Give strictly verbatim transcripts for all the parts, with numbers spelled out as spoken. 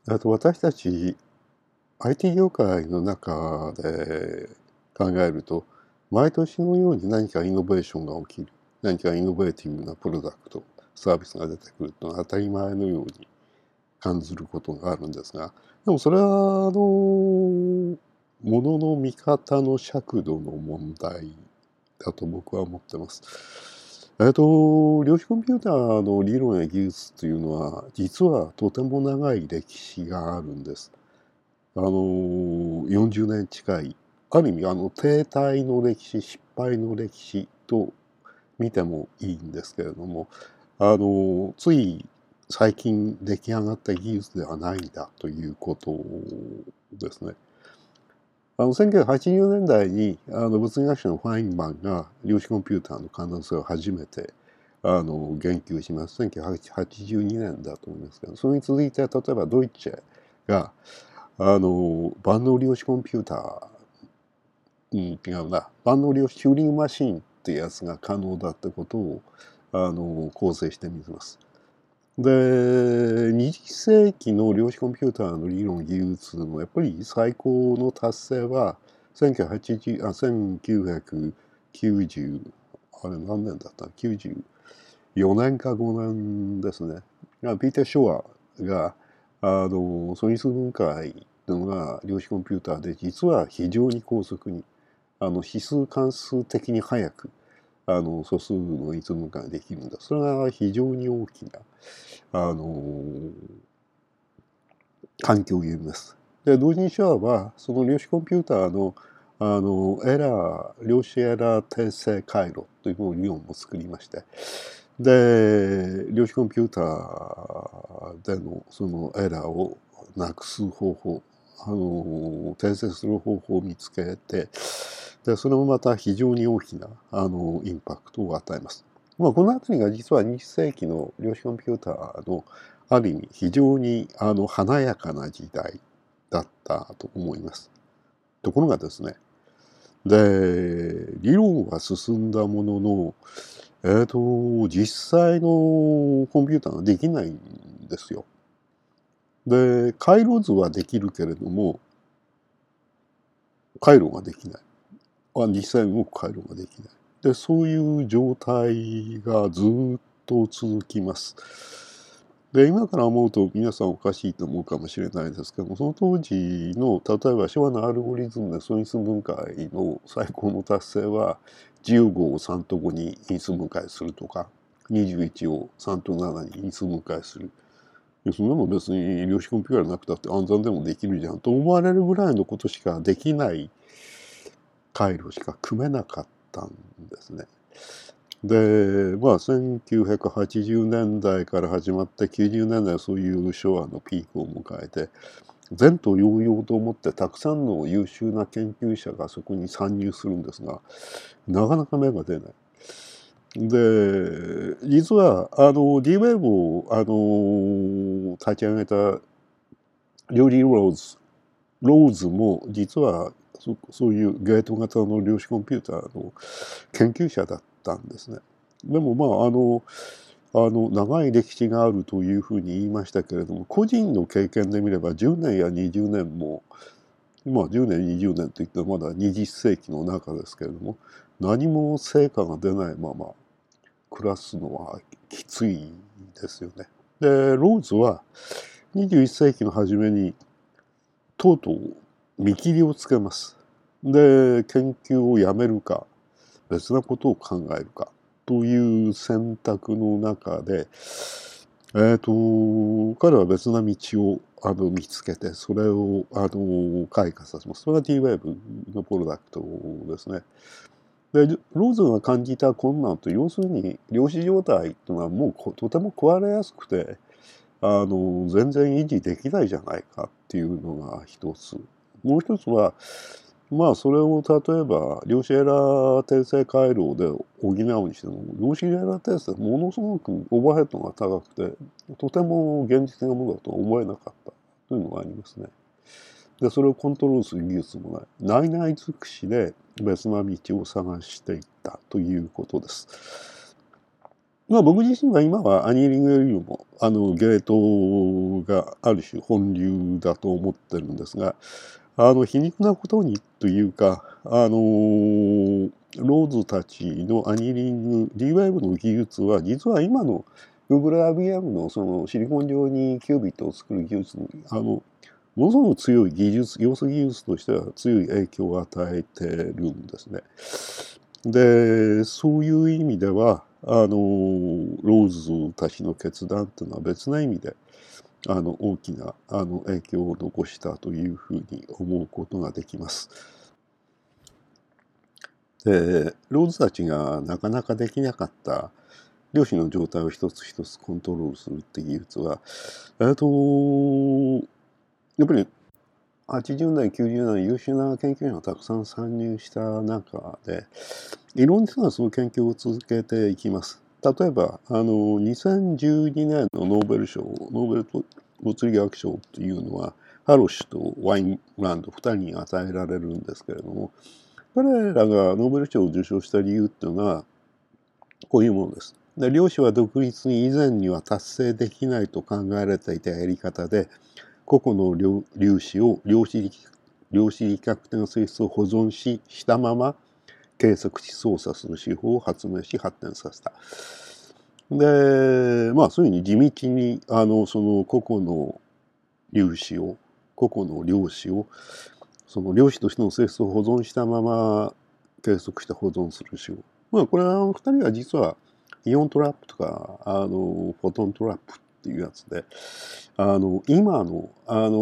あと私たち アイティー 業界の中で考えると、毎年のように何かイノベーションが起きる、何かイノベーティブなプロダクト、サービスが出てくるというのは当たり前のように感じることがあるんですが、でもそれはあのものの見方の尺度の問題だと僕は思ってます。えっと量子コンピューターの理論や技術というのは実はとても長い歴史があるんです。あのよんじゅうねん近い、ある意味あの停滞の歴史、失敗の歴史と見てもいいんですけれども、あのつい最近出来上がった技術ではないんだということですね。あのせんきゅうひゃくはちじゅうねんだいにあの物理学者のファインマンが量子コンピューターの可能性を初めてあの言及します。せんきゅうひゃくはちじゅうにねんだと思いますけど、それに続いて例えばドイツがあの万能量子コンピューター、うん、違うな、万能量子チューリングマシンっていうやつが可能だってことをあの構成してみせます。で、にじゅっ世紀の量子コンピューターの理論技術のやっぱり最高の達成はせんきゅうひゃくはちじゅうあせんきゅうひゃくきゅうじゅうあれ何年だったきゅうじゅうよねんかごねんですね。ピーター・ショアがあの素因数分解というのが量子コンピューターで実は非常に高速にあの指数関数的に速くあの素数の因数分解ができるんだ。それが非常に大きなあの環境を言います。で同時にショアはその量子コンピューターのあのエラー量子エラー訂正回路という理論を作りまして、で量子コンピューターでのそのエラーをなくす方法、あの訂正する方法を見つけて、でそれもまた非常に大きなあのインパクトを与えます。まあ、この辺りが実はにじゅっ世紀の量子コンピューターのある意味非常にあの華やかな時代だったと思います。ところがですね、で理論は進んだものの、えーと実際のコンピューターができないんですよ。で回路図はできるけれども回路ができない。実際動く回路ができない。でそういう状態がずっと続きます。で今から思うと皆さんおかしいと思うかもしれないですけども、その当時の例えばショアのアルゴリズムで素因数分解の最高の達成はじゅうごをさんとごに因数分解するとかにじゅういちをさんとななに因数分解する。そんなの別に量子コンピューターなくたって暗算でもできるじゃんと思われるぐらいのことしかできない回路しか組めなかったんですね。でまあせんきゅうひゃくはちじゅうねんだいから始まってきゅうじゅうねんだいそういう昭和のピークを迎えて前途洋々と思ってたくさんの優秀な研究者がそこに参入するんですが、なかなか芽が出ない。で実はあの D ウェーブをあの立ち上げたリョリー・ローズローズも実はそそういうゲート型の量子コンピューターの研究者だったんですね。でもまああのあの長い歴史があるというふうに言いましたけれども、個人の経験で見ればじゅうねんやにじゅうねんも、まあじゅうねんにじゅうねんといってもまだにじゅっ世紀の中ですけれども、何も成果が出ないまま暮らすのはきついですよね。でローズはにじゅういっ世紀の初めにとうとう見切りをつけます。で研究をやめるか別なことを考えるかという選択の中で、えーと彼は別な道をあの見つけてそれをあの開花させます。それが D ウェーブのプロダクトですね。でローズが感じた困難と要するに量子状態というのはもうとても壊れやすくてあの全然維持できないじゃないかっていうのが一つ。もう一つはまあそれを例えば量子エラー訂正回路で補うにしても量子エラー訂正ものすごくオーバーヘッドが高くてとても現実的なものだとは思えなかったというのがありますね。でそれをコントロールする技術もない。内々尽くしで別な道を探していったということです。 まあ僕自身は今はアニーリングよりもあのゲートがある種本流だと思ってるんですが、あの皮肉なことにというか、あのローズたちのアニーリング D ウェーブの技術は実は今の Google アイビーエム のそのシリコン上にキュービットを作る技術にあのものすごく強い技術、要素技術としては強い影響を与えてるんですね。で、そういう意味では、あの、ローズたちの決断というのは別な意味で、あの、大きなあの影響を残したというふうに思うことができます。で、ローズたちがなかなかできなかった量子の状態を一つ一つコントロールするっていう技術は、えっと、やっぱりはちじゅうだい、きゅうじゅうだい優秀な研究者がたくさん参入した中で、理論的にはその研究を続けていきます。例えば、あの、にせんじゅうにねんのノーベル賞、ノーベル物理学賞っていうのは、ハロシュとワインランドふたりに与えられるんですけれども、彼らがノーベル賞を受賞した理由っていうのは、こういうものです。で、量子は独立に以前には達成できないと考えられていたやり方で、個々の粒子を量子力量子力学的な性質を保存ししたまま計測し操作する手法を発明し発展させた。で、まあそういうふうに地道にあのその個々の粒子を個々の量子をその量子としての性質を保存したまま計測して保存する手法。まあこれはふたりは実はイオントラップとかあのフォトントラップっていうやつで、あの今のあの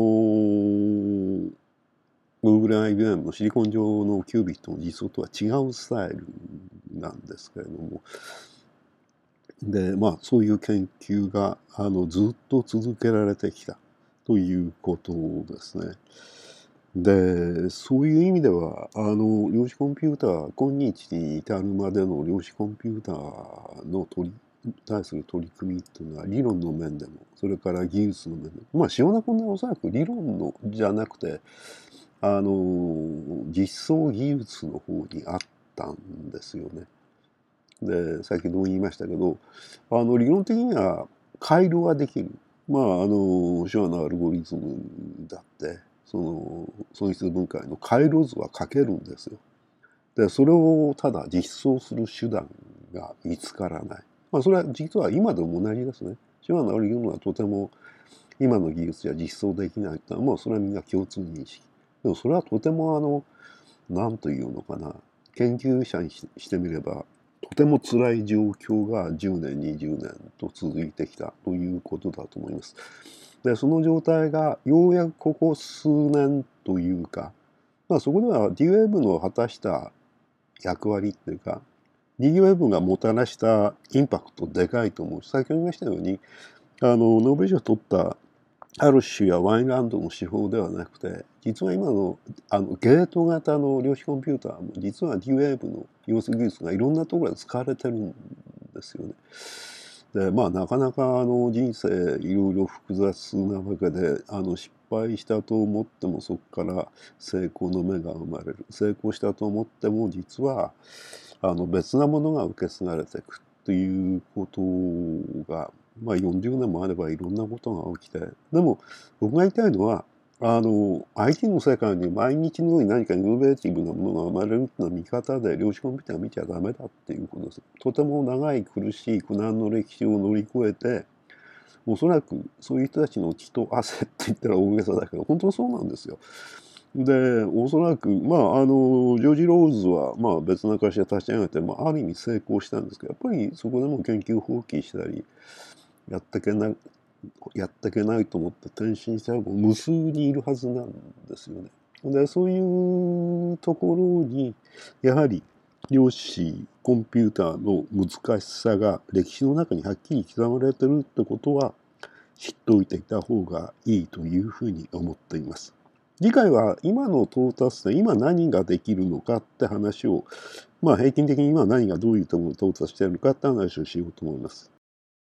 Google アイビーエム のシリコン上のキュービットの実装とは違うスタイルなんですけれども、でまあそういう研究があのずっと続けられてきたということですね。でそういう意味ではあの量子コンピューター今日に至るまでの量子コンピューターの取り対する取り組みというのは理論の面でもそれから技術の面でもまあ塩田君はおそらく理論のじゃなくてあの実装技術の方にあったんですよね。で先ほども言いましたけどあの理論的には回路はできる。まああの手話のアルゴリズムだってその損失分解の回路図は書けるんですよ。でそれをただ実装する手段が見つからない。まあそれは実は今でも同じですね。手話のアルゴリズムはとても今の技術じゃ実装できないってのはもうそれはみんな共通認識。でもそれはとてもあの何というのかな研究者にしてみればとても辛い状況がじゅうねんにじゅうねんと続いてきたということだと思います。でその状態がようやくここ数年というか、まあ、そこでは D ウェーブの果たした役割っていうか D ウェーブがもたらしたインパクトでかいと思うし、先ほど言いましたようにあのノーベル賞を取ったハルシュやワインランドの手法ではなくて実は今のあのゲート型の量子コンピューターも実は D ウェーブの要素技術がいろんなところで使われてるんですよね。でまあなかなかあの人生いろいろ複雑なわけであの失敗したと思ってもそこから成功の芽が生まれる。成功したと思っても実はあの別なものが受け継がれていくということがまあよんじゅうねんもあればいろんなことが起きて、でも僕が言いたいのはあの アイティー の世界に毎日のように何かイノベーティブなものが生まれるっていうのは見方で量子コンピューターを見ちゃダメだっていうことです。とても長い苦しい苦難の歴史を乗り越えておそらくそういう人たちの血と汗って言ったら大げさだけど本当にそうなんですよ。でおそらくまああのジョージ・ローズはまあ別な会社立ち上げて、まあ、ある意味成功したんですけどやっぱりそこでも研究放棄したりやってけないやってけないと思って転身したら無数にいるはずなんですよね。でそういうところにやはり量子コンピューターの難しさが歴史の中にはっきり刻まれてるってことは知っておいていた方がいいというふうに思っています。次回は今の到達点今何ができるのかって話をまあ平均的に今何がどういうところに到達しているのかって話をしようと思います。